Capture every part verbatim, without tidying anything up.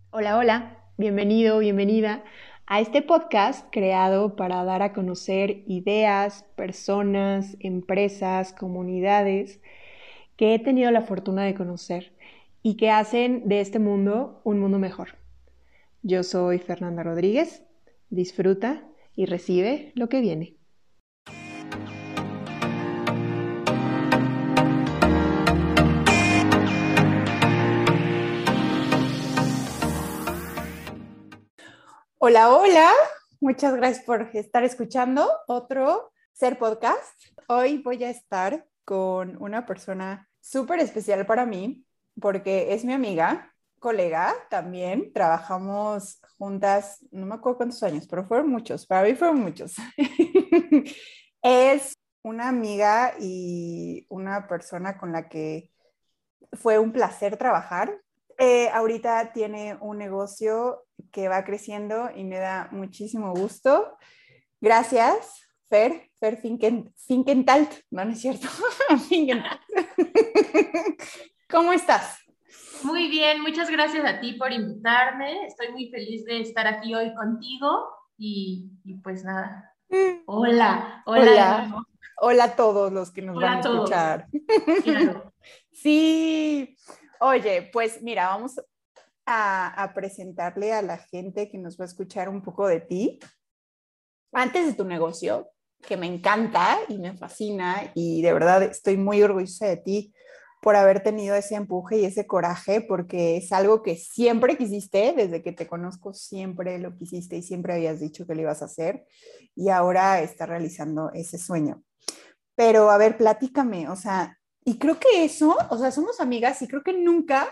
Hola, hola, bienvenido, bienvenida a este podcast creado para dar a conocer ideas, personas, empresas, comunidades que he tenido la fortuna de conocer y que hacen de este mundo un mundo mejor. Yo soy Fernanda Rodríguez, disfruta y recibe lo que viene. Hola, hola. Muchas gracias por estar escuchando otro Ser Podcast. Hoy voy a estar con una persona súper especial para mí porque es mi amiga, colega también. Trabajamos juntas, no me acuerdo cuántos años, pero fueron muchos. Para mí fueron muchos. Es una amiga y una persona con la que fue un placer trabajar. Eh, ahorita tiene un negocio que va creciendo y me da muchísimo gusto. Gracias, Fer, Fer Finken, Finkentalt. No, no es cierto. Finkentalt. ¿Cómo estás? Muy bien, muchas gracias a ti por invitarme. Estoy muy feliz de estar aquí hoy contigo y, y pues nada. Hola, hola de Hola, nuevo. hola a todos los que nos van Hola a a todos. escuchar. Claro. Sí, oye, pues mira, vamos a, a presentarle a la gente que nos va a escuchar un poco de ti. Antes de tu negocio, que me encanta y me fascina y de verdad estoy muy orgullosa de ti por haber tenido ese empuje y ese coraje, porque es algo que siempre quisiste, desde que te conozco siempre lo quisiste y siempre habías dicho que lo ibas a hacer y ahora estás realizando ese sueño. Pero a ver, platícame, o sea, y creo que eso, o sea, somos amigas y creo que nunca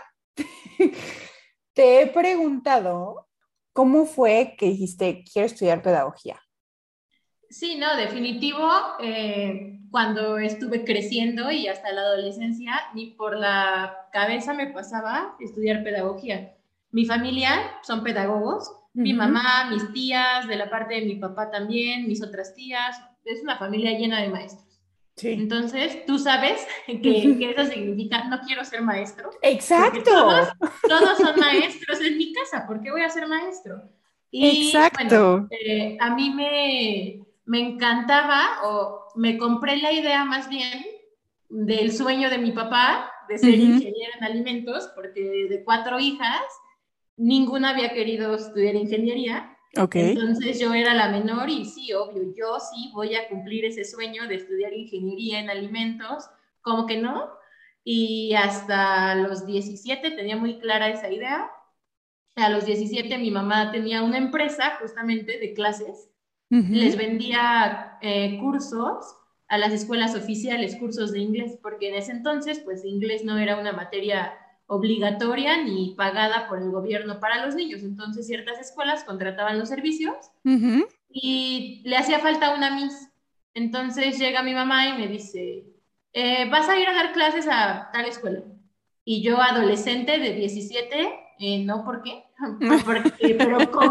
te he preguntado cómo fue que dijiste, quiero estudiar pedagogía. Sí, no, definitivo. Eh, cuando estuve creciendo y hasta la adolescencia, ni por la cabeza me pasaba estudiar pedagogía. Mi familia son pedagogos, mi Ujú. mamá, mis tías, de la parte de mi papá también, mis otras tías. Es una familia llena de maestros. Sí. Entonces, tú sabes que, que Ujú. eso significa no quiero ser maestro, porque todos, Exacto, todos son maestros en mi casa, ¿por qué voy a ser maestro? Y bueno, exacto. eh, a mí me, me encantaba o me compré la idea más bien del sueño de mi papá de ser Ujú. ingeniero en alimentos, porque de cuatro hijas, ninguna había querido estudiar ingeniería. Ok. Entonces yo era la menor y sí, obvio, yo sí voy a cumplir ese sueño de estudiar ingeniería en alimentos, ¿cómo que no? Y hasta los diecisiete tenía muy clara esa idea. A los diecisiete mi mamá tenía una empresa justamente de clases, les Ujú. vendía eh, cursos a las escuelas oficiales, cursos de inglés, porque en ese entonces pues inglés no era una materia obligatoria ni pagada por el gobierno para los niños. Entonces ciertas escuelas contrataban los servicios Ujú. y le hacía falta una Miss. Entonces llega mi mamá y me dice, eh, ¿vas a ir a dar clases a tal escuela? Y yo, adolescente de diecisiete, eh, no, ¿por qué? Porque, pero ¿cómo?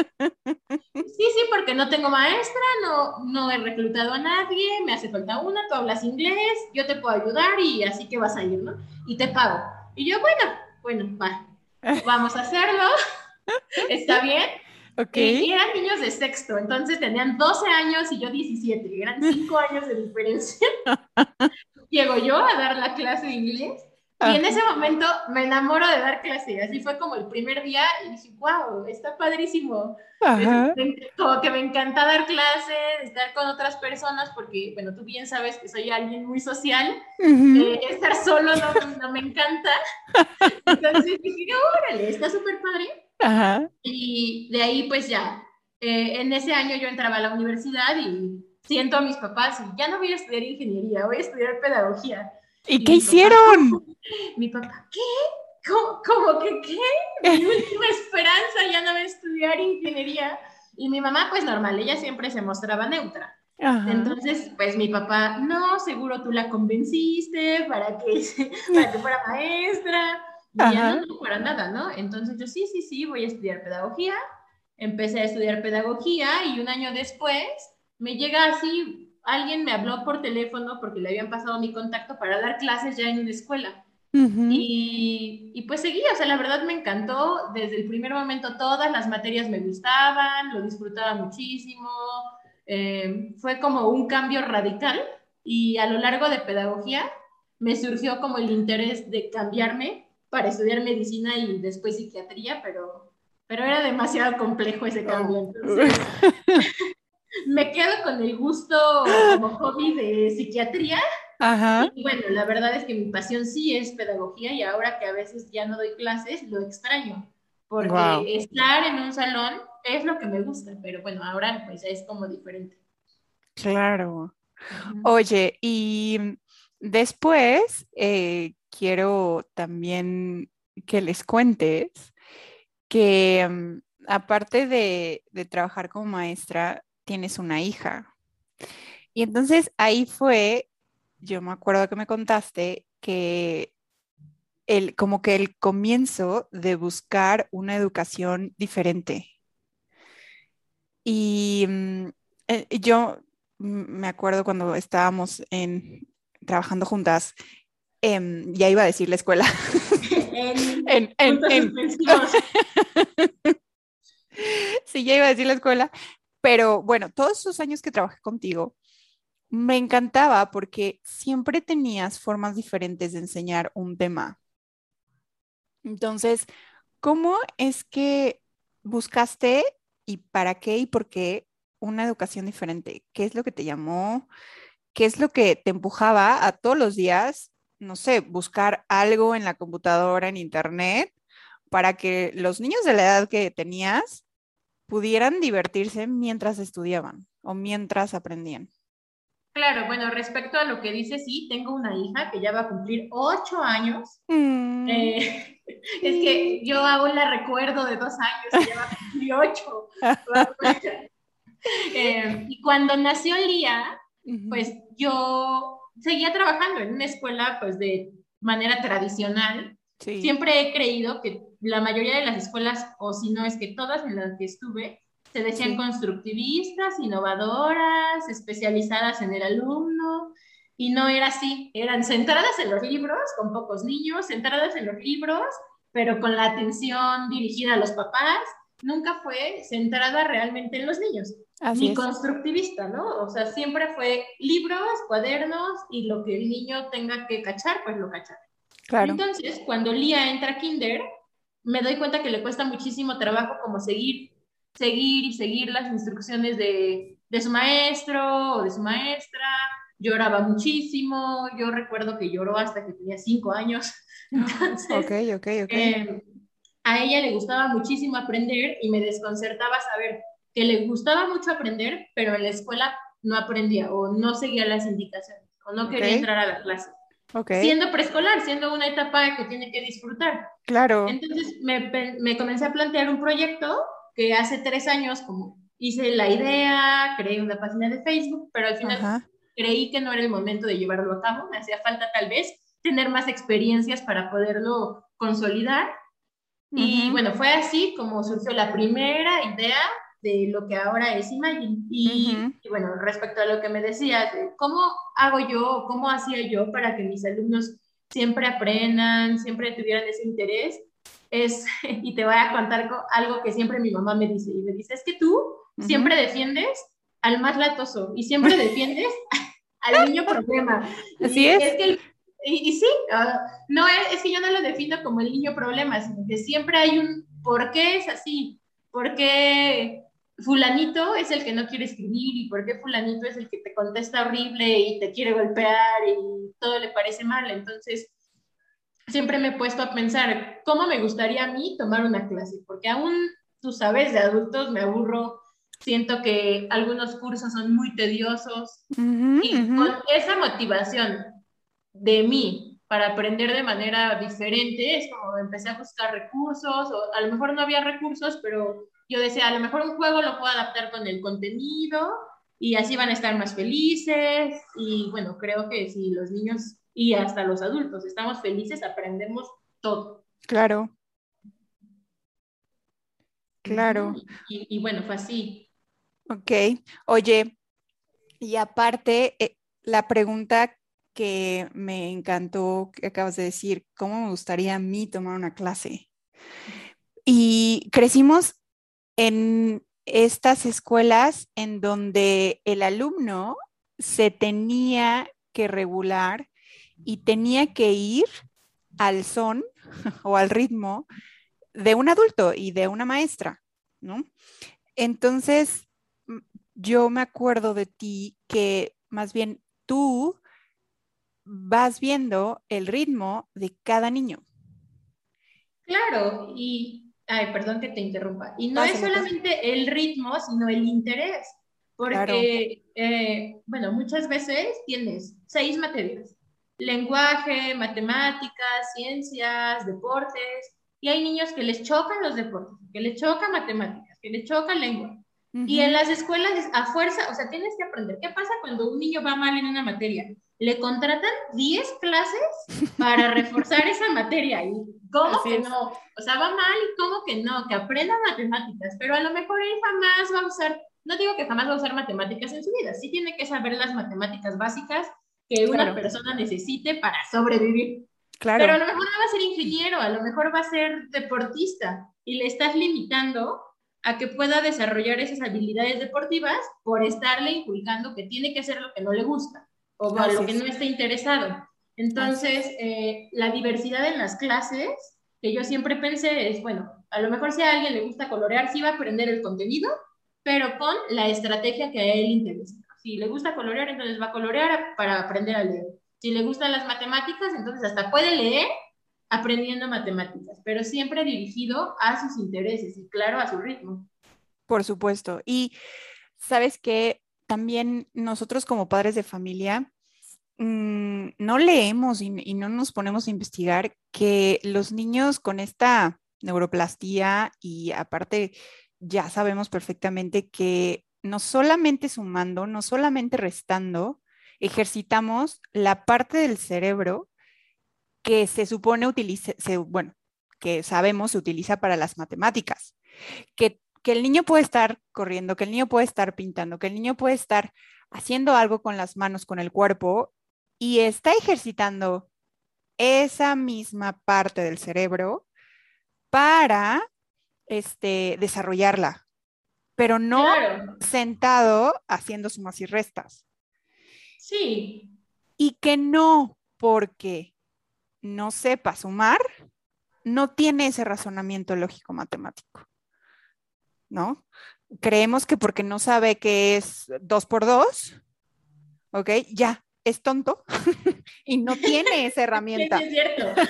Sí, sí, porque no tengo maestra, no, no he reclutado a nadie, me hace falta una, tú hablas inglés, yo te puedo ayudar y así que vas a ir, ¿no? Y te pago. Y yo, bueno, bueno, va, vamos a hacerlo, está bien. Ok. Y, y eran niños de sexto, entonces tenían doce años y yo diecisiete, eran cinco años de diferencia. Llego yo a dar la clase de inglés y en ese Ajá. momento me enamoro de dar clase. Así fue como el primer día y dije, wow, está padrísimo. Es, Ajá. como que me encanta dar clase, estar con otras personas, porque, bueno, tú bien sabes que soy alguien muy social. Ujú. Eh, estar solo no, no me encanta. Entonces dije, órale, está súper padre. Ajá. Y de ahí pues ya, eh, en ese año yo entraba a la universidad y siento a mis papás y ya no voy a estudiar ingeniería, voy a estudiar pedagogía. ¿Y Y qué mi papá, hicieron? mi papá, ¿qué? ¿Cómo, cómo que qué? Mi última esperanza ya no va a estudiar ingeniería. Y mi mamá, pues normal, ella siempre se mostraba neutra. Ajá. Entonces, pues mi papá, no, seguro tú la convenciste para que, para que fuera maestra. Y ella, no, Ajá. no, para nada, ¿no? Entonces yo, sí, sí, sí, voy a estudiar pedagogía. Empecé a estudiar pedagogía y un año después me llega así, alguien me habló por teléfono porque le habían pasado mi contacto para dar clases ya en una escuela. Ujú. Y, y pues seguí, o sea, la verdad me encantó. Desde el primer momento todas las materias me gustaban, lo disfrutaba muchísimo. Eh, fue como un cambio radical y a lo largo de pedagogía me surgió como el interés de cambiarme para estudiar medicina y después psiquiatría, pero, pero era demasiado complejo ese cambio. Oh. Entonces me quedo con el gusto como hobby de psiquiatría Ajá. y bueno, la verdad es que mi pasión sí es pedagogía y ahora que a veces ya no doy clases, lo extraño, Wow. porque estar en un salón es lo que me gusta, pero bueno, ahora pues es como diferente. Claro. Ujú. Oye, y después eh, quiero también que les cuentes que mm, aparte de, de trabajar como maestra, tienes una hija. Y entonces ahí fue, yo me acuerdo que me contaste que el, como que el comienzo de buscar una educación diferente. Y mm, eh, yo mm, me acuerdo cuando estábamos en, trabajando juntas, em, ya iba a decir la escuela, En en, en, puntos en, suspensivos. sí, ya iba a decir la escuela, pero bueno, todos esos años que trabajé contigo, me encantaba porque siempre tenías formas diferentes de enseñar un tema. Entonces, ¿cómo es que buscaste y para qué y por qué una educación diferente? ¿Qué es lo que te llamó? ¿Qué es lo que te empujaba a todos los días, no sé, buscar algo en la computadora, en internet, para que los niños de la edad que tenías pudieran divertirse mientras estudiaban o mientras aprendían? Claro, bueno, respecto a lo que dice, sí, tengo una hija que ya va a cumplir ocho años. Mm, Eh, es que sí. yo aún la recuerdo de dos años y ya va a cumplir ocho. Eh, y cuando nació Lía, Ujú. pues yo seguía trabajando en una escuela pues de manera tradicional. Sí, Siempre he creído que la mayoría de las escuelas, o si no es que todas en las que estuve, se decían sí, constructivistas, innovadoras, especializadas en el alumno, y no era así. Eran centradas en los libros, con pocos niños, centradas en los libros, pero con la atención dirigida a los papás. Nunca fue centrada realmente en los niños así ni es. constructivista, ¿no? O sea, siempre fue libros, cuadernos y lo que el niño tenga que cachar, pues lo cachar. Claro. Entonces, cuando Lía entra a kinder, me doy cuenta que le cuesta muchísimo trabajo como seguir, seguir y seguir las instrucciones de, de su maestro o de su maestra. Lloraba muchísimo, yo recuerdo que lloró hasta que tenía cinco años. Ok, Entonces, ok, ok. eh, a ella le gustaba muchísimo aprender y me desconcertaba saber que le gustaba mucho aprender, pero en la escuela no aprendía o no seguía las indicaciones o no Ok, quería entrar a la clase. ok. Siendo preescolar, siendo una etapa que tiene que disfrutar. Claro. Entonces me, me comencé a plantear un proyecto que hace tres años como hice la idea, creé una página de Facebook, pero al final Ajá. creí que no era el momento de llevarlo a cabo, me hacía falta tal vez tener más experiencias para poderlo consolidar y Ujú, bueno, fue así como surgió la primera idea de lo que ahora es Imagine. ujú. Y, y bueno, respecto a lo que me decías, de ¿cómo hago yo, cómo hacía yo para que mis alumnos siempre aprendan, siempre tuvieran ese interés? Es, y te voy a contar algo que siempre mi mamá me dice, y me dice, es que tú Ujú. siempre defiendes al más latoso y siempre defiendes al niño problema. Así Y es es. que, el, y, y, sí, uh, no es, es, que yo no lo defino como el niño problema, sino que siempre hay un por qué es así, por qué fulanito es el que no quiere escribir y por qué fulanito es el que te contesta horrible y te quiere golpear y todo le parece mal. Entonces, siempre me he puesto a pensar cómo me gustaría a mí tomar una clase, porque aún, tú sabes, de adultos me aburro, siento que algunos cursos son muy tediosos Ujú, y ujú. con esa motivación de mí para aprender de manera diferente, es como empecé a buscar recursos, o a lo mejor no había recursos, pero yo decía, a lo mejor un juego lo puedo adaptar con el contenido y así van a estar más felices. Y bueno, creo que si los niños y hasta los adultos estamos felices, aprendemos todo. Claro, Ujú. claro. Y, y bueno, fue así. Ok. Oye, y aparte, eh, la pregunta que me encantó que acabas de decir, cómo me gustaría a mí tomar una clase. Y crecimos en estas escuelas en donde el alumno se tenía que regular y tenía que ir al son o al ritmo de un adulto y de una maestra, ¿no? Entonces, yo me acuerdo de ti que más bien tú vas viendo el ritmo de cada niño. Claro, y, ay, perdón que te interrumpa, y no es Pásale, pásale. solamente el ritmo, sino el interés, Claro. porque, eh, bueno, muchas veces tienes seis materias, lenguaje, matemáticas, ciencias, deportes, y hay niños que les chocan los deportes, que les chocan matemáticas, que les chocan lengua. Y en Ujú. las escuelas es a fuerza, o sea, tienes que aprender. ¿Qué pasa cuando un niño va mal en una materia? Le contratan diez clases para reforzar esa materia. ¿Y cómo Así que es. no? O sea, va mal y cómo que no, que aprenda matemáticas, pero a lo mejor él jamás va a usar, no digo que jamás va a usar matemáticas en su vida, sí tiene que saber las matemáticas básicas que una Claro, persona necesite para sobrevivir. Pero a claro. lo mejor no va a ser ingeniero, a lo mejor va a ser deportista y le estás limitando a que pueda desarrollar esas habilidades deportivas por estarle inculcando que tiene que hacer lo que no le gusta o a Así lo que es. no está interesado. Así Entonces, es. eh, la diversidad en las clases, que yo siempre pensé es, bueno, a lo mejor si a alguien le gusta colorear, sí va a aprender el contenido, pero con la estrategia que a él le interesa. Si le gusta colorear, entonces va a colorear para aprender a leer. Si le gustan las matemáticas, entonces hasta puede leer aprendiendo matemáticas, pero siempre dirigido a sus intereses y claro, a su ritmo. Por supuesto. Y sabes que también nosotros como padres de familia mm, no leemos y, y no nos ponemos a investigar que los niños con esta neuroplastía y aparte ya sabemos perfectamente que no solamente sumando, no solamente restando, ejercitamos la parte del cerebro que se supone utiliza, se, bueno, que sabemos se utiliza para las matemáticas, que, que el niño puede estar corriendo, que el niño puede estar pintando, que el niño puede estar haciendo algo con las manos, con el cuerpo, y está ejercitando esa misma parte del cerebro para este, desarrollarla, pero no Claro, sentado haciendo sumas y restas. sí, Y que no porque no sepa sumar, no tiene ese razonamiento lógico matemático, ¿no? Creemos que porque no sabe que es dos por dos, ¿ok? Ya, es tonto y no tiene esa sí, sí herramienta. es cierto.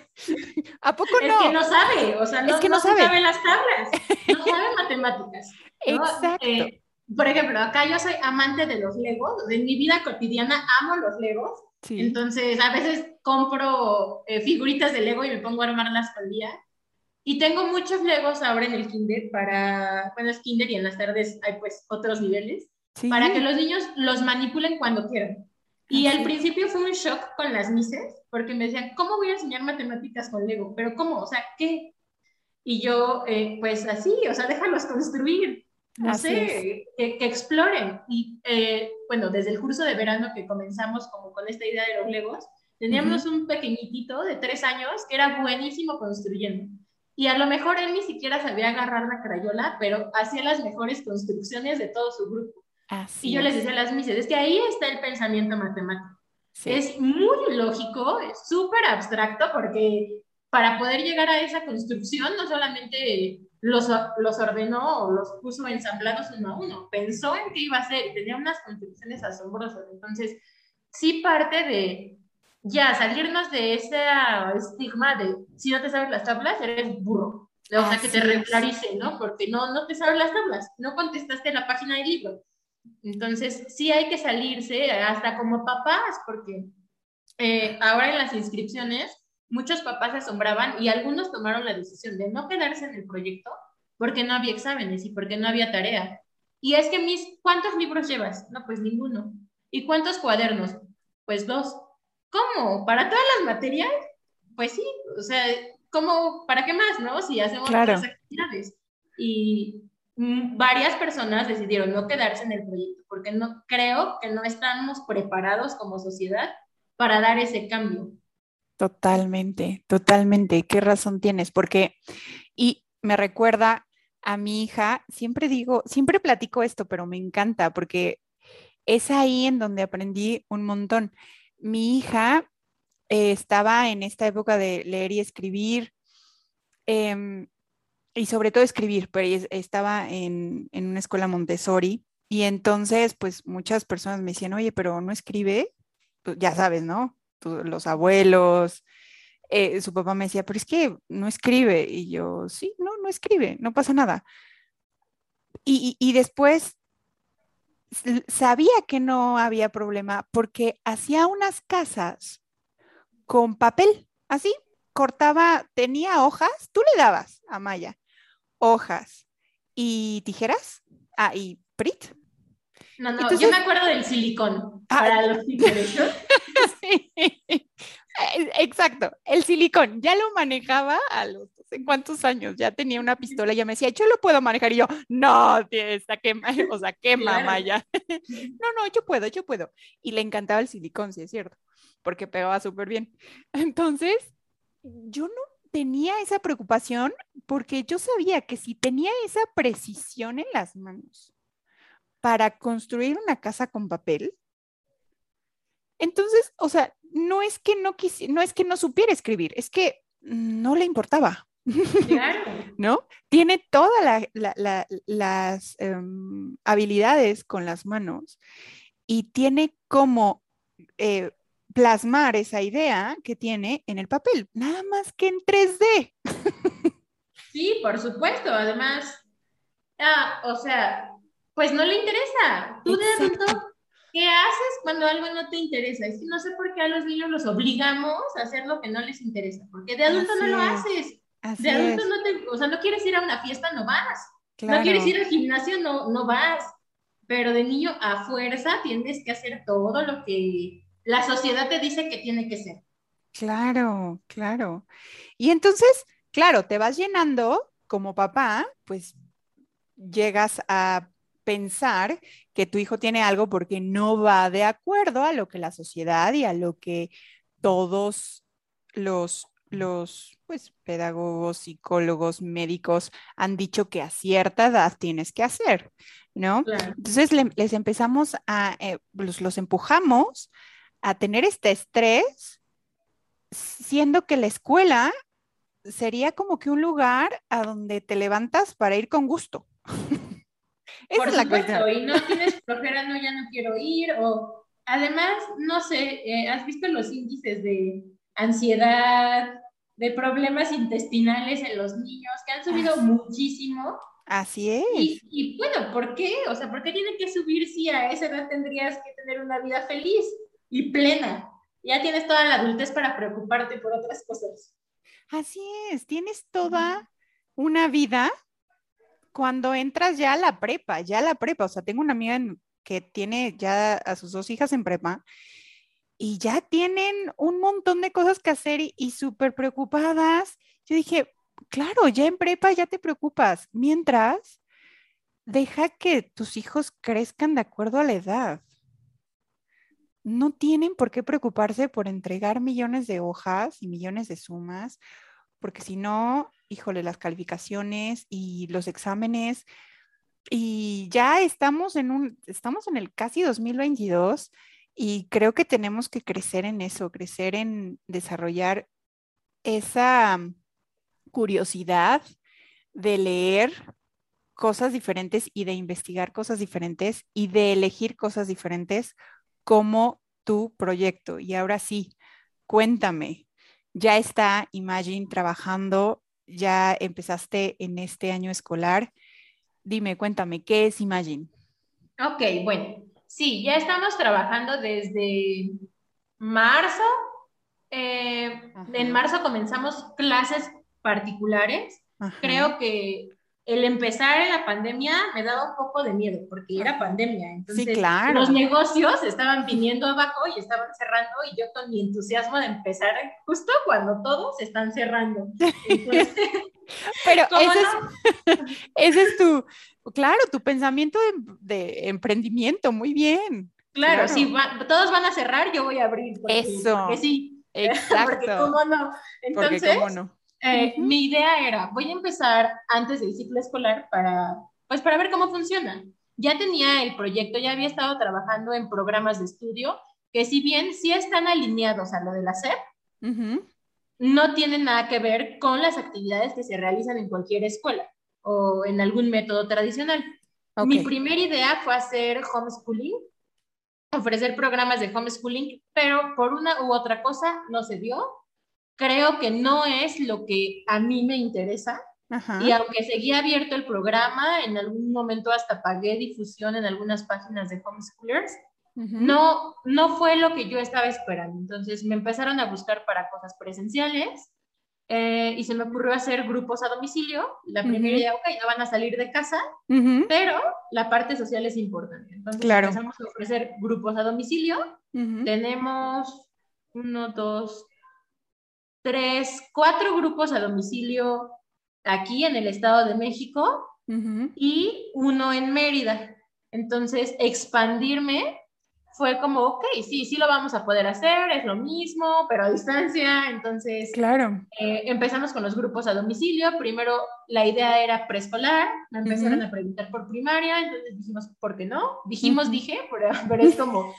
¿A poco Es que no? no sabe, o sea, Es no, que no no se sabe. sabe las tablas, no sabe matemáticas, ¿no? Exacto. Eh, por ejemplo, acá yo soy amante de los Legos, en mi vida cotidiana amo los Legos, Sí. entonces a veces compro eh, figuritas de Lego y me pongo a armarlas al día. Y tengo muchos Legos ahora en el kinder para, bueno, es kinder y en las tardes hay pues otros niveles, para que Sí, los niños los manipulen cuando quieran. Y al así es. principio fue un shock con las mises, porque me decían, ¿cómo voy a enseñar matemáticas con Lego? Pero ¿cómo? O sea, ¿qué? Y yo, eh, pues así, o sea, déjalos construir, no Así es. sé, que, que exploren. Y eh, bueno, desde el curso de verano que comenzamos como con esta idea de los Legos, Ujú. teníamos un pequeñitito de tres años que era buenísimo construyendo. Y a lo mejor él ni siquiera sabía agarrar la crayola, pero hacía las mejores construcciones de todo su grupo. Y Así yo les es. decía a las mises, es que ahí está el pensamiento matemático. Sí, Es muy lógico, es súper abstracto, porque para poder llegar a esa construcción no solamente los, los ordenó o los puso ensamblados uno a uno, pensó en qué iba a hacer y tenía unas construcciones asombrosas. Entonces, sí parte de ya salirnos de ese estigma de si no te sabes las tablas, eres burro. O sea, que te así es. regularice, ¿no? Porque no, no te sabes las tablas, no contestaste la página del libro. Entonces, sí hay que salirse hasta como papás, porque eh, ahora en las inscripciones muchos papás se asombraban y algunos tomaron la decisión de no quedarse en el proyecto porque no había exámenes y porque no había tarea. Y es que, mis, ¿cuántos libros llevas? No, pues ninguno. ¿Y cuántos cuadernos? Pues dos. ¿Cómo? ¿Para todas las materias? Pues sí, o sea, ¿cómo? ¿Para qué más, no? Si hacemos otras Claro. actividades. Y mm, varias personas decidieron no quedarse en el proyecto porque no creo que no estamos preparados como sociedad para dar ese cambio. Totalmente, totalmente. ¿Qué razón tienes? Porque, y me recuerda a mi hija, siempre digo, siempre platico esto, pero me encanta porque es ahí en donde aprendí un montón. Mi hija eh, estaba en esta época de leer y escribir, em, y sobre todo escribir, pero ella estaba en, en una escuela Montessori y entonces pues muchas personas me decían, oye, pero no escribe, pues, ya sabes, ¿no? Tú- los abuelos, eh, su papá me decía, pero es que no escribe y yo, sí, no, no escribe, no pasa nada. Y, y, y después s- sabía que no había problema porque hacía unas casas con papel, así, cortaba, tenía hojas, tú le dabas a Maya hojas y tijeras, ah, y Prit. No, Y no, yo me entonces, acuerdo del silicón ah, para los títeres, ¿no? sí, exacto, el silicón, ya lo manejaba a los no sé cuántos años, ya tenía una pistola, ya me decía, yo lo puedo manejar, y yo, no, tía, está quema, o sea, quema, Claro. Maya. No, no, yo puedo, yo puedo. Y le encantaba el silicón, sí es cierto, porque pegaba súper bien. Entonces, yo no tenía esa preocupación porque yo sabía que si tenía esa precisión en las manos para construir una casa con papel, entonces, o sea, no es que no quisi- no es que no supiera escribir, es que no le importaba. Claro. ¿No? Tiene todas la, la, la, las um, habilidades con las manos y tiene como eh, plasmar esa idea que tiene en el papel, nada más que en tres D. Sí, por supuesto. Además, ah, o sea, pues no le interesa. Tú de adulto, Exacto, ¿qué haces cuando algo no te interesa? Es que no sé por qué a los niños los obligamos a hacer lo que no les interesa, porque de adulto no así lo es, haces. De así adulto es, no te, o sea, no quieres ir a una fiesta, no vas. No quieres claro, ir al gimnasio, no, no vas. Pero de niño a fuerza tienes que hacer todo lo que la sociedad te dice que tiene que ser. claro, claro. Y entonces, claro, te vas llenando como papá, pues llegas a pensar que tu hijo tiene algo porque no va de acuerdo a lo que la sociedad y a lo que todos los, los pues, pedagogos, psicólogos, médicos han dicho que a cierta edad tienes que hacer, ¿no? Claro. Entonces le, les empezamos a, eh, los, los empujamos a tener este estrés, siendo que la escuela sería como que un lugar a donde te levantas para ir con gusto. Esa Por es la cuestión. supuesto, y no tienes flojera, no, ya no quiero ir, o además, no sé, eh, ¿has visto los índices de ansiedad, de problemas intestinales en los niños que han subido As- muchísimo? Así Y, es, y bueno, ¿por qué? O sea, ¿por qué tiene que subir si a esa edad tendrías que tener una vida feliz y plena? Ya tienes toda la adultez para preocuparte por otras cosas. así es. Tienes toda una vida cuando entras ya a la prepa, ya a la prepa. O sea, tengo una amiga en- que tiene ya a sus dos hijas en prepa y ya tienen un montón de cosas que hacer y, y súper preocupadas. Yo dije, claro, ya en prepa ya te preocupas. Mientras, deja que tus hijos crezcan de acuerdo a la edad. No tienen por qué preocuparse por entregar millones de hojas y millones de sumas, porque si no, híjole, las calificaciones y los exámenes, y ya estamos en un, estamos en el casi dos mil veintidós y creo que tenemos que crecer en eso, crecer en desarrollar esa curiosidad de leer cosas diferentes y de investigar cosas diferentes y de elegir cosas diferentes como tu proyecto. Y ahora sí, cuéntame, ¿ya está Imagine trabajando? ¿Ya empezaste en este año escolar? Dime, cuéntame, ¿qué es Imagine? Ok, bueno, sí, ya estamos trabajando desde marzo. Eh, en Ajá, marzo comenzamos clases particulares. ajá, Creo que el empezar en la pandemia me daba un poco de miedo porque era ajá. pandemia. Sí, Entonces, los claro. negocios estaban viniendo abajo y estaban cerrando y yo con mi entusiasmo de empezar justo cuando todos están cerrando. Entonces, Pero como ese es, no, ese es tu, claro, tu pensamiento de, de emprendimiento, muy bien. Claro, Claro. si va, todos van a cerrar, yo voy a abrir. Porque, Eso. Porque sí. Exacto. Porque cómo no. Entonces, Porque cómo no. eh, Ujú. mi idea era, voy a empezar antes del ciclo escolar para, pues para ver cómo funciona. Ya tenía el proyecto, ya había estado trabajando en programas de estudio que si bien sí están alineados a lo de la S E P, Ujú. no tienen nada que ver con las actividades que se realizan en cualquier escuela o en algún método tradicional. Ok. Mi primera idea fue hacer homeschooling, ofrecer programas de homeschooling, pero por una u otra cosa no se dio. Creo que no es lo que a mí me interesa. Ajá. Y aunque seguía abierto el programa, en algún momento hasta pagué difusión en algunas páginas de homeschoolers, Ujú. no, no fue lo que yo estaba esperando. Entonces me empezaron a buscar para cosas presenciales eh, y se me ocurrió hacer grupos a domicilio. La primera Ujú. idea, ok, no van a salir de casa, Ujú. pero la parte social es importante. Entonces Claro. empezamos a ofrecer grupos a domicilio. Ujú. Tenemos uno, dos, tres, cuatro grupos a domicilio aquí en el Estado de México Ujú. y uno en Mérida. Entonces, expandirme fue como, ok, sí, sí lo vamos a poder hacer, es lo mismo, pero a distancia. Entonces, Claro. eh, empezamos con los grupos a domicilio. Primero, la idea era preescolar. Me empezaron Ujú. a preguntar por primaria, entonces dijimos, ¿por qué no? Dijimos, Ujú. dije, pero, pero es como,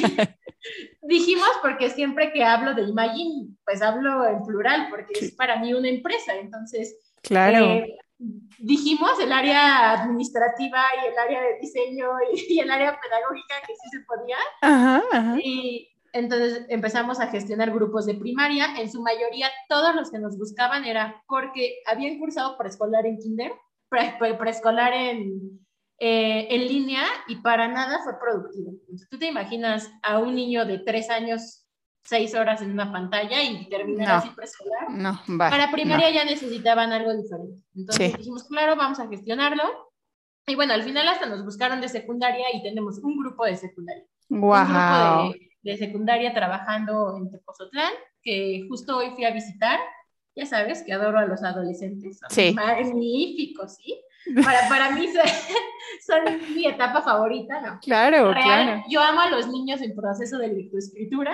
dijimos porque siempre que hablo de Imagine, pues hablo en plural, porque es Sí. para mí una empresa. Entonces, Claro. eh, dijimos el área administrativa y el área de diseño y, y el área pedagógica que sí se podía. Ajá, ajá. Y entonces empezamos a gestionar grupos de primaria. En su mayoría, todos los que nos buscaban era porque habían cursado preescolar en kinder, pre, pre, preescolar en, eh, en línea y para nada fue productivo. Entonces, tú te imaginas a un niño de tres años, seis horas en una pantalla y terminar No, así preescolar. no, va, Para no. primaria ya necesitaban algo diferente. Entonces Sí. dijimos, claro, vamos a gestionarlo. Y bueno, al final hasta nos buscaron de secundaria y tenemos un grupo de secundaria. Un grupo Wow. de, de secundaria trabajando en Tepozotlán, que justo hoy fui a visitar. Ya sabes que adoro a los adolescentes, son Sí. magníficos, ¿sí? Para, para mí son, son mi etapa favorita, ¿no? Claro, Real, claro. yo amo a los niños en proceso de lectoescritura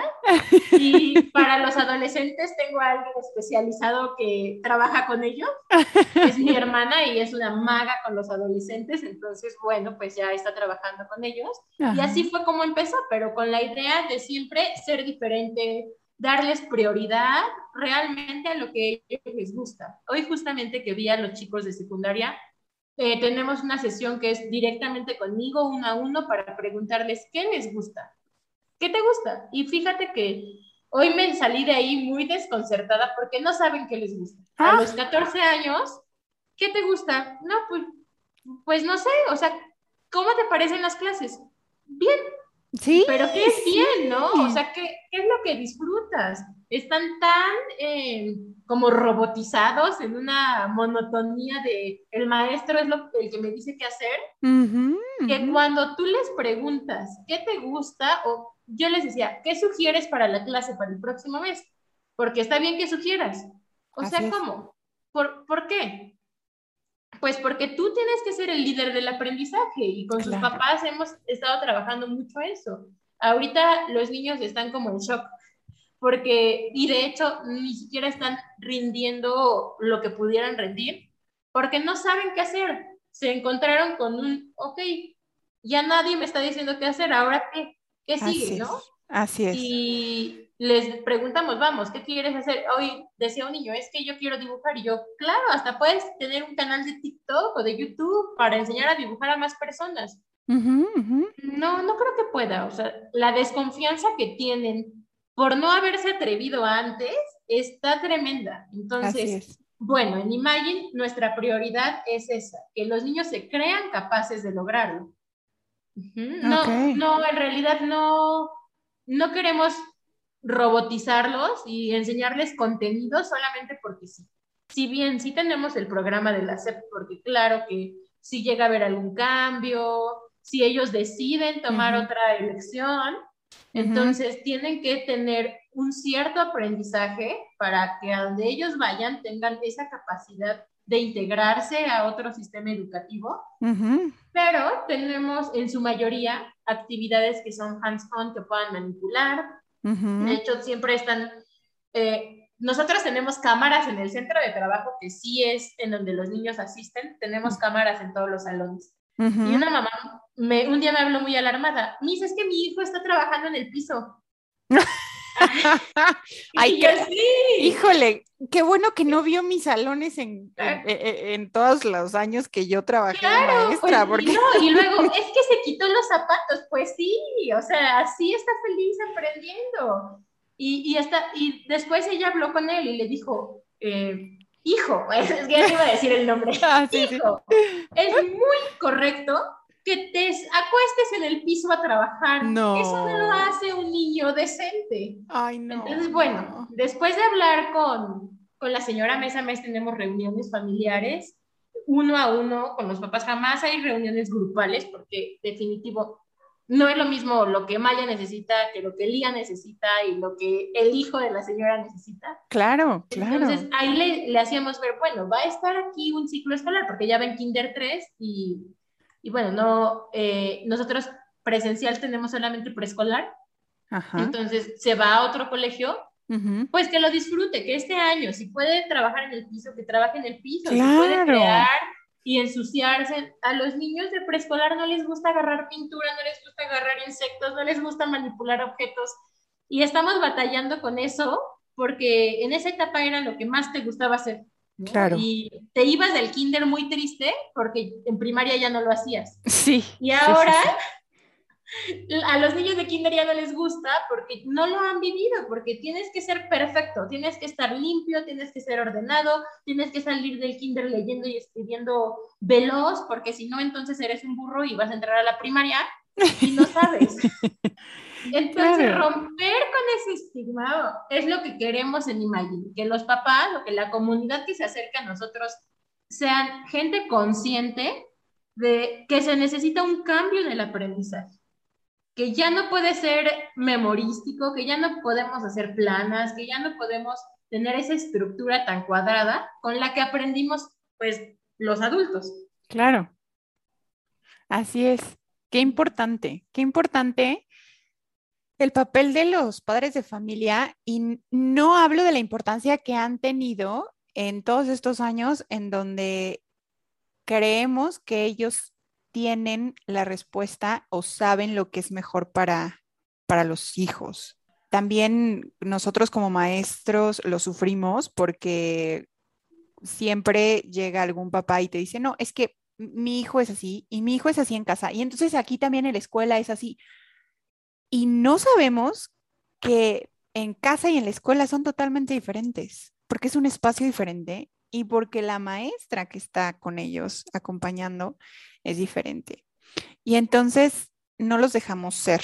y para los adolescentes tengo a alguien especializado que trabaja con ellos. Es mi hermana y es una maga con los adolescentes, entonces, bueno, pues ya está trabajando con ellos. Ajá. Y así fue como empezó, pero con la idea de siempre ser diferente, darles prioridad realmente a lo que a ellos les gusta. Hoy justamente que vi a los chicos de secundaria, eh, tenemos una sesión que es directamente conmigo, uno a uno, para preguntarles qué les gusta, qué te gusta. Y fíjate que hoy me salí de ahí muy desconcertada porque no saben qué les gusta. A Ah, los catorce años, ¿qué te gusta? No, pues, pues no sé, o sea, ¿cómo te parecen las clases? Bien, sí, pero ¿qué es sí. bien, no? O sea, ¿qué, qué es lo que disfrutas? Están tan eh, como robotizados en una monotonía de el maestro es lo, el que me dice qué hacer, Ujú, que ujú. cuando tú les preguntas qué te gusta, o yo les decía, ¿qué sugieres para la clase para el próximo mes? Porque está bien que sugieras. O Así sea, es. ¿cómo? ¿Por, ¿por qué? Pues porque tú tienes que ser el líder del aprendizaje y con sus Claro. papás hemos estado trabajando mucho eso. Ahorita los niños están como en shock porque, y de hecho, ni siquiera están rindiendo lo que pudieran rendir porque no saben qué hacer. Se encontraron con un, ok, ya nadie me está diciendo qué hacer, ahora qué, qué sigue, Así ¿no? es. Así es. Y les preguntamos, vamos, ¿qué quieres hacer? Hoy decía un niño, es que yo quiero dibujar. Y yo, claro, hasta puedes tener un canal de TikTok o de YouTube para enseñar a dibujar a más personas. Ujú, ujú. No, no creo que pueda. O sea, la desconfianza que tienen por no haberse atrevido antes está tremenda. Así Entonces, es. bueno, en Imagine nuestra prioridad es esa, que los niños se crean capaces de lograrlo. Ujú. Ok. No, no, en realidad no, no queremos robotizarlos y enseñarles contenido solamente porque sí. Si bien sí tenemos el programa de la S E P, porque claro que si llega a haber algún cambio, si ellos deciden tomar Ujú, otra elección, ujú. entonces tienen que tener un cierto aprendizaje para que a donde ellos vayan tengan esa capacidad de integrarse a otro sistema educativo, uh-huh. pero tenemos en su mayoría actividades que son hands-on, que puedan manipular. Uh-huh. De hecho, siempre están... Eh, nosotros tenemos cámaras en el centro de trabajo, que sí es en donde los niños asisten, tenemos cámaras en todos los salones. Uh-huh. Y una mamá me, un día me habló muy alarmada, Miss, es que mi hijo está trabajando en el piso. Ay, qué, sí. Híjole, qué bueno que no vio mis salones en, en, en, en todos los años que yo trabajé claro, de maestra. Pues, porque... y, no, y luego, es que se quitó los zapatos, pues sí, o sea, así está feliz aprendiendo. Y, y, hasta, y después ella habló con él y le dijo, eh, hijo, es que ya te iba a decir el nombre, ah, sí, hijo, sí. Es muy correcto que te acuestes en el piso a trabajar. No. Eso no lo hace un niño decente. Ay, no. Entonces, bueno, después de hablar con, con la señora mes a mes, tenemos reuniones familiares, uno a uno con los papás. Jamás hay reuniones grupales, porque definitivo no es lo mismo lo que Maya necesita que lo que Lía necesita y lo que el hijo de la señora necesita. Claro, claro. Entonces, ahí le, le hacíamos ver, bueno, va a estar aquí un ciclo escolar, porque ya va en Kinder tres y... Y bueno, no, eh, nosotros presencial tenemos solamente preescolar. Ajá. Entonces se va a otro colegio, uh-huh. Pues que lo disfrute, que este año, si puede trabajar en el piso, que trabaje en el piso, claro. Si puede crear y ensuciarse. A los niños de preescolar no les gusta agarrar pintura, no les gusta agarrar insectos, no les gusta manipular objetos. Y estamos batallando con eso, porque en esa etapa era lo que más te gustaba hacer. ¿no? Claro. Y te ibas del kinder muy triste porque en primaria ya no lo hacías. Sí. Y ahora sí, sí, sí. A los niños de kinder ya no les gusta porque no lo han vivido, porque tienes que ser perfecto, tienes que estar limpio, tienes que ser ordenado, tienes que salir del kinder leyendo y escribiendo veloz, porque si no, entonces eres un burro y vas a entrar a la primaria y no sabes. Entonces, claro. Romper con ese estigma es lo que queremos en Imagine, que los papás o que la comunidad que se acerca a nosotros sean gente consciente de que se necesita un cambio en el aprendizaje, que ya no puede ser memorístico, que ya no podemos hacer planas, que ya no podemos tener esa estructura tan cuadrada con la que aprendimos, pues, los adultos. Claro, así es. Qué importante, qué importante el papel de los padres de familia, y no hablo de la importancia que han tenido en todos estos años en donde creemos que ellos tienen la respuesta o saben lo que es mejor para, para los hijos. También nosotros como maestros lo sufrimos porque siempre llega algún papá y te dice, no, es que mi hijo es así y mi hijo es así en casa y entonces aquí también en la escuela es así. Y no sabemos que en casa y en la escuela son totalmente diferentes, porque es un espacio diferente y porque la maestra que está con ellos acompañando es diferente. Y entonces no los dejamos ser.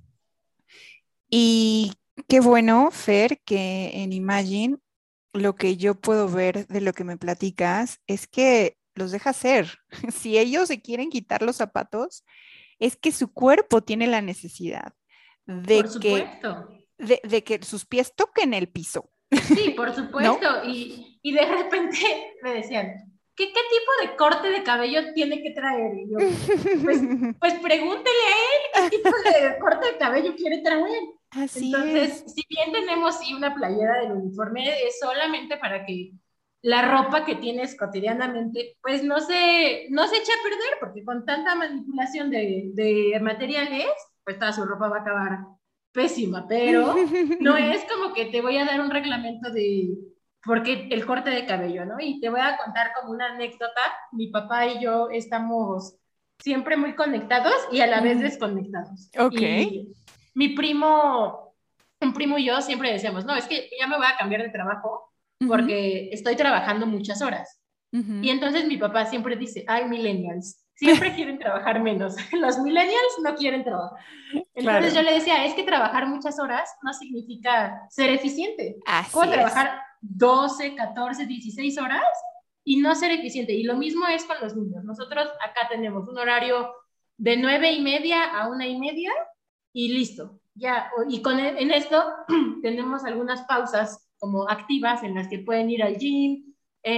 Y qué bueno, Fer, que en Imagine lo que yo puedo ver de lo que me platicas es que los deja ser. Si ellos se quieren quitar los zapatos, es que su cuerpo tiene la necesidad. De por supuesto. Que, de, de que sus pies toquen el piso. Sí, por supuesto. ¿No? Y, y de repente me decían, ¿qué, ¿qué tipo de corte de cabello tiene que traer? Y yo, pues, pues pregúntele a él qué tipo de corte de cabello quiere traer. Así Entonces, es. si bien tenemos sí una playera del uniforme, es solamente para que la ropa que tienes cotidianamente, pues no se, no se eche a perder, porque con tanta manipulación de, de materiales, pues toda su ropa va a acabar pésima, pero no es como que te voy a dar un reglamento de porque el corte de cabello, ¿no? Y te voy a contar como una anécdota. Mi papá y yo estamos siempre muy conectados y a la vez desconectados. Ok. Y mi primo, un primo y yo siempre decíamos, no, es que ya me voy a cambiar de trabajo porque uh-huh. estoy trabajando muchas horas. Uh-huh. Y entonces mi papá siempre dice, ay, millennials, siempre quieren trabajar menos. Los millennials no quieren trabajar. Entonces claro. Yo le decía, es que trabajar muchas horas no significa ser eficiente. Así Puedo es. trabajar doce, catorce, dieciséis horas y no ser eficiente. Y lo mismo es con los niños. Nosotros acá tenemos un horario de nueve y media a una y media y listo. Ya, y con, en esto tenemos algunas pausas como activas en las que pueden ir al gym, eh,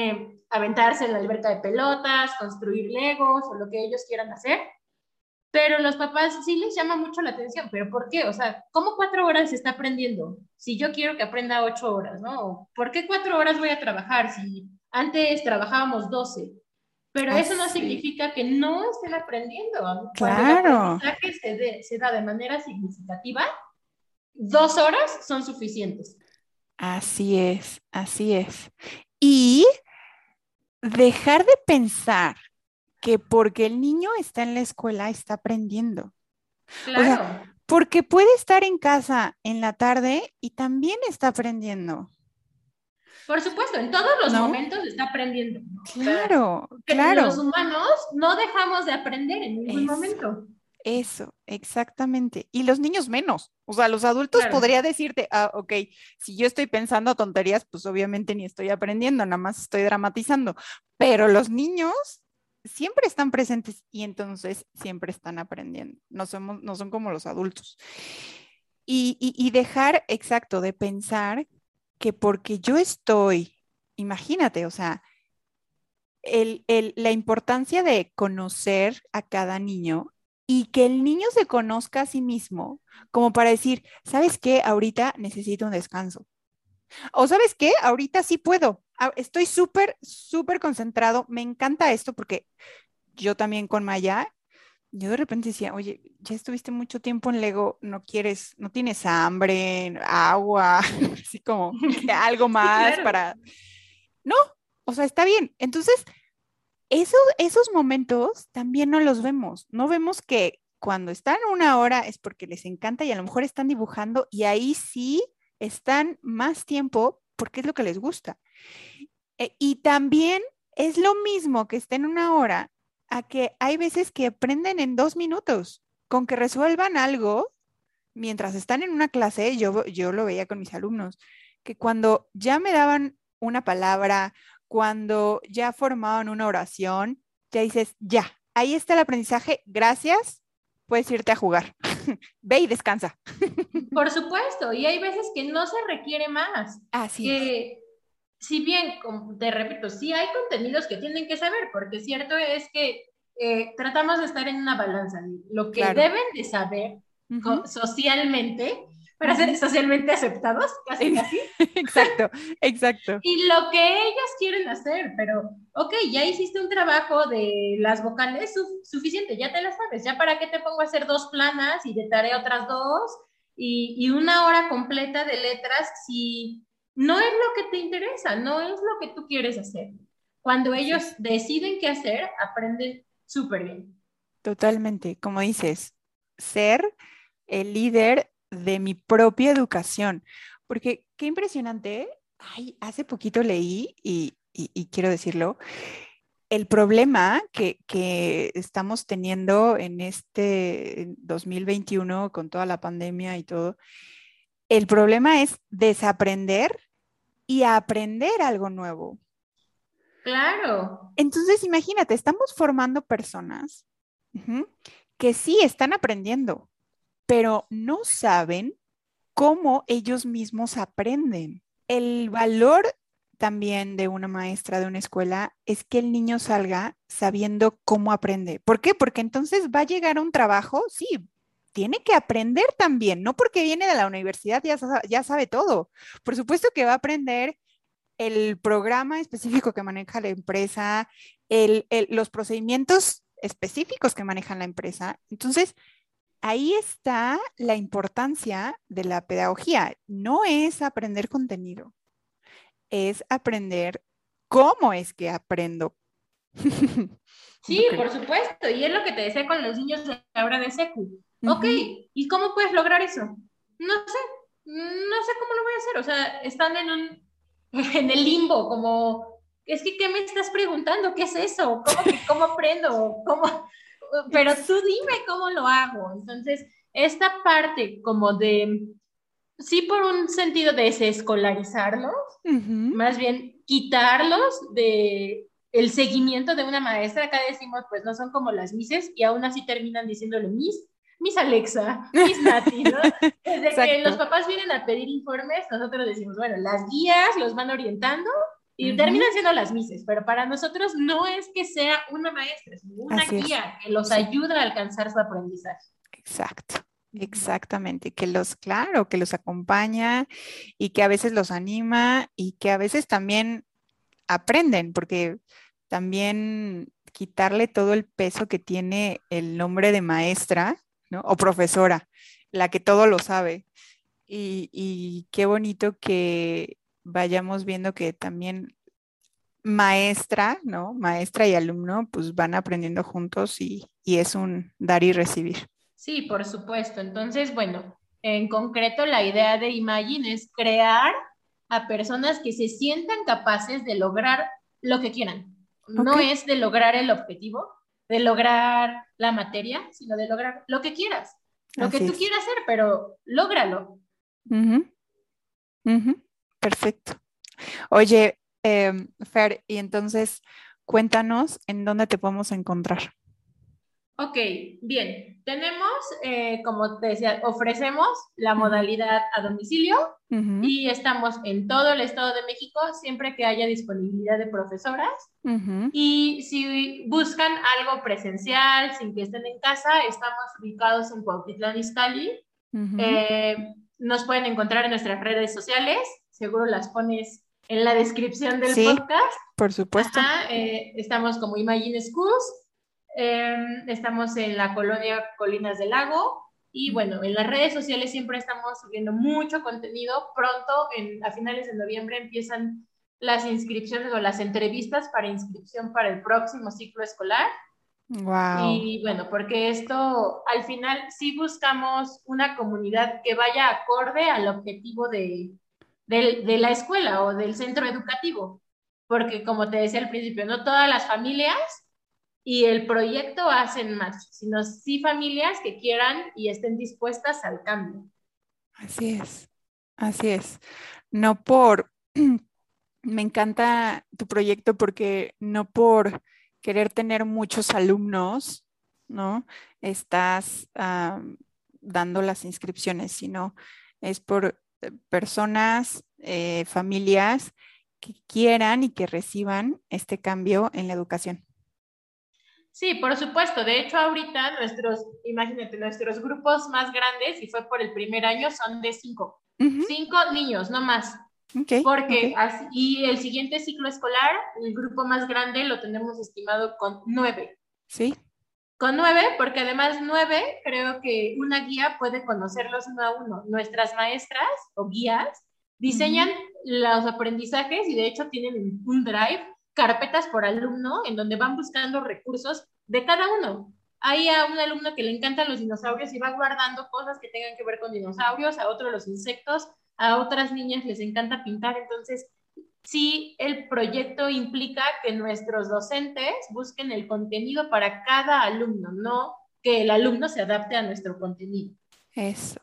aventarse en la alberca de pelotas, construir legos o lo que ellos quieran hacer. Pero los papás sí les llama mucho la atención. ¿Pero por qué? O sea, ¿cómo cuatro horas se está aprendiendo? Si yo quiero que aprenda ocho horas, ¿no? ¿Por qué cuatro horas voy a trabajar si antes trabajábamos doce? Pero eso no Así. significa que no estén aprendiendo. Cuando Claro. el aprendizaje se, de, se da de manera significativa, dos horas son suficientes. Así es, así es. Y dejar de pensar que porque el niño está en la escuela está aprendiendo. Claro. O sea, porque puede estar en casa en la tarde y también está aprendiendo. Por supuesto, en todos los ¿No? momentos está aprendiendo, ¿no? Claro, O sea, claro. Los humanos no dejamos de aprender en ningún Eso, momento. Eso, exactamente. Y los niños menos. O sea, los adultos Claro. podría decirte, ah, ok, si yo estoy pensando tonterías, pues obviamente ni estoy aprendiendo, nada más estoy dramatizando. Pero los niños siempre están presentes y entonces siempre están aprendiendo. No somos, no son como los adultos. Y, y, y dejar, exacto, de pensar que porque yo estoy, imagínate, o sea, el, el, la importancia de conocer a cada niño y que el niño se conozca a sí mismo, como para decir, ¿sabes qué? Ahorita necesito un descanso. O ¿sabes qué? Ahorita sí puedo. Ah, estoy súper, súper concentrado. Me encanta esto porque yo también con Maya, yo de repente decía, oye, ya estuviste mucho tiempo en Lego, no quieres, no tienes hambre, agua, así como que algo más Sí, claro. para... No, o sea, está bien. Entonces, eso, esos momentos también no los vemos. No vemos que cuando están una hora es porque les encanta y a lo mejor están dibujando y ahí sí están más tiempo porque es lo que les gusta. E- y también es lo mismo que estén una hora a que hay veces que aprenden en dos minutos. Con que resuelvan algo mientras están en una clase, yo, yo lo veía con mis alumnos, que cuando ya me daban una palabra, cuando ya formaban una oración, ya dices, ya, ahí está el aprendizaje, gracias, puedes irte a jugar. Ve y descansa. Por supuesto, y hay veces que no se requiere más. Así es. Que si bien, como te repito, sí hay contenidos que tienen que saber, porque cierto es que eh, tratamos de estar en una balanza. Lo que Claro. deben de saber Ujú. co- socialmente, para Ujú. ser socialmente aceptados, casi casi, Exacto, exacto. y lo que ellos quieren hacer, pero, ok, ya hiciste un trabajo de las vocales su- suficiente, ya te las sabes, ya para qué te pongo a hacer dos planas y de tarea otras dos, y, y una hora completa de letras si no es lo que te interesa, no es lo que tú quieres hacer. Cuando ellos Sí. deciden qué hacer, aprenden súper bien. Totalmente, como dices, ser el líder de mi propia educación, porque qué impresionante. Ay, hace poquito leí y, y- y quiero decirlo, el problema que, que estamos teniendo en este dos mil veintiuno con toda la pandemia y todo, el problema es desaprender y aprender algo nuevo. Claro. Entonces, imagínate, estamos formando personas ujú, que sí están aprendiendo, pero no saben cómo ellos mismos aprenden. El valor también de una maestra de una escuela es que el niño salga sabiendo cómo aprende. ¿Por qué? Porque entonces va a llegar a un trabajo, sí, tiene que aprender también, no porque viene de la universidad ya, sa- ya sabe todo. Por supuesto que va a aprender el programa específico que maneja la empresa, el, el, los procedimientos específicos que maneja la empresa. Entonces, ahí está la importancia de la pedagogía. No es aprender contenido, es aprender cómo es que aprendo. ¿No Sí, crees? por supuesto, y es lo que te decía con los niños de ahora de secu. Ok, Ujú. ¿y cómo puedes lograr eso? No sé, no sé cómo lo voy a hacer, o sea, están en un, en el limbo, como, es que, ¿qué me estás preguntando? ¿Qué es eso? ¿Cómo que, cómo aprendo? ¿Cómo? Pero tú dime cómo lo hago. Entonces, esta parte como de, sí por un sentido de desescolarizarlos, Ujú. más bien quitarlos de el seguimiento de una maestra. Acá decimos, pues no son como las mises y aún así terminan diciéndole Miss, Miss Alexa, Miss Nati, ¿no? Desde que los Exacto. papás vienen a pedir informes, nosotros decimos, bueno, las guías los van orientando Y Ujú. terminan siendo las mises, pero para nosotros no es que sea una maestra, es una Así es. guía que los Sí. ayuda a alcanzar su aprendizaje. Exacto, exactamente, que los, claro, que los acompaña y que a veces los anima y que a veces también aprenden, porque también quitarle todo el peso que tiene el nombre de maestra, ¿no? O profesora, la que todo lo sabe. Y, y qué bonito que vayamos viendo que también maestra, ¿no? Maestra y alumno, pues van aprendiendo juntos y, y es un dar y recibir. Sí, por supuesto. Entonces, bueno, en concreto la idea de Imagine es crear a personas que se sientan capaces de lograr lo que quieran. Ok, No es de lograr el objetivo, de lograr la materia, sino de lograr lo que quieras, lo que así tú es. quieras hacer, pero lógralo. Ujú, ujú, perfecto. Oye, em, Fer, y entonces cuéntanos en dónde te podemos encontrar. Ok, bien. Tenemos, eh, como te decía, ofrecemos la Ujú, modalidad a domicilio ujú, y estamos en todo el Estado de México siempre que haya disponibilidad de profesoras. ujú, Y si buscan algo presencial, sin que estén en casa, estamos ubicados en Cuautitlán Izcalli. ujú. Eh, nos pueden encontrar en nuestras redes sociales, seguro las pones en la descripción del Sí, podcast. por supuesto. Ajá, eh, estamos como Imagine Schools, eh, estamos en la colonia Colinas del Lago y bueno, en las redes sociales siempre estamos subiendo mucho contenido. Pronto, en, a finales de noviembre, empiezan las inscripciones o las entrevistas para inscripción para el próximo ciclo escolar. Wow, Y bueno, porque esto al final sí buscamos una comunidad que vaya acorde al objetivo de, de, de la escuela o del centro educativo. Porque como te decía al principio, no todas las familias y el proyecto hacen más, sino sí familias que quieran y estén dispuestas al cambio. así es, así es. No por, me encanta tu proyecto porque no por querer tener muchos alumnos, ¿no? Estás ah, dando las inscripciones, sino es por eh, personas, eh, familias que quieran y que reciban este cambio en la educación. Sí, por supuesto. De hecho, ahorita nuestros, imagínate, nuestros grupos más grandes, y fue por el primer año, son de cinco. Ujú, Cinco niños, no más. ok, ok, Porque así, y el siguiente ciclo escolar, el grupo más grande lo tenemos estimado con nueve. sí. Con nueve, porque además nueve, creo que una guía puede conocerlos uno a uno. Nuestras maestras o guías diseñan Ujú, los aprendizajes y de hecho tienen un drive, carpetas por alumno, en donde van buscando recursos de cada uno. Hay a un alumno que le encantan los dinosaurios y va guardando cosas que tengan que ver con dinosaurios, a otro los insectos, a otras niñas les encanta pintar, entonces sí el proyecto implica que nuestros docentes busquen el contenido para cada alumno, no que el alumno se adapte a nuestro contenido. eso.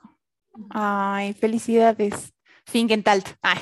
Ay, felicidades. Finkentalt. Ay.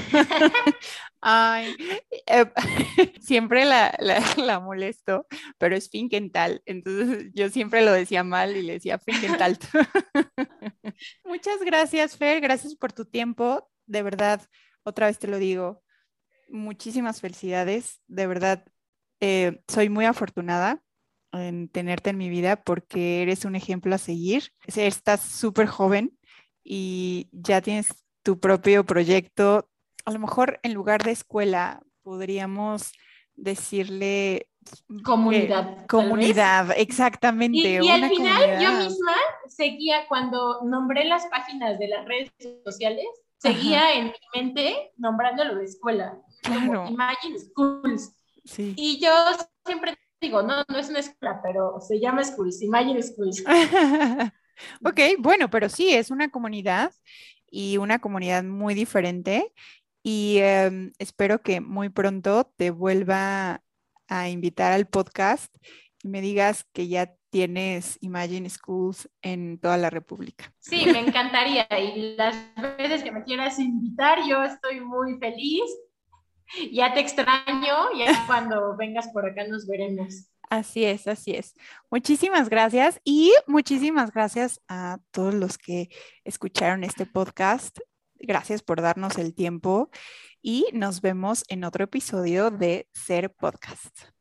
Ay, eh, siempre la, la, la molesto, pero es Finkenthal. Entonces yo siempre lo decía mal y le decía Finkentalt. Muchas gracias, Fer. Gracias por tu tiempo. De verdad, otra vez te lo digo. Muchísimas felicidades. De verdad, eh, soy muy afortunada en tenerte en mi vida porque eres un ejemplo a seguir. Estás súper joven y ya tienes tu propio proyecto. A lo mejor en lugar de escuela podríamos decirle que Comunidad, tal vez. comunidad, Y, exactamente, y al una final yo comunidad. misma seguía, cuando nombré las páginas de las redes sociales, Ajá, seguía en mi mente nombrándolo de escuela, como claro, Imagine Schools. sí. Y yo siempre digo, no, no es una escuela, pero se llama Schools, Imagine Schools. Ok, bueno, pero sí, es una comunidad y una comunidad muy diferente y em, espero que muy pronto te vuelva a invitar al podcast y me digas que ya tienes Imagine Schools en toda la República. Sí, me encantaría. Y las veces que me quieras invitar, yo estoy muy feliz. Ya te extraño, ya cuando vengas por acá nos veremos. Así es, así es. Muchísimas gracias y muchísimas gracias a todos los que escucharon este podcast. Gracias por darnos el tiempo y nos vemos en otro episodio de Ser Podcast.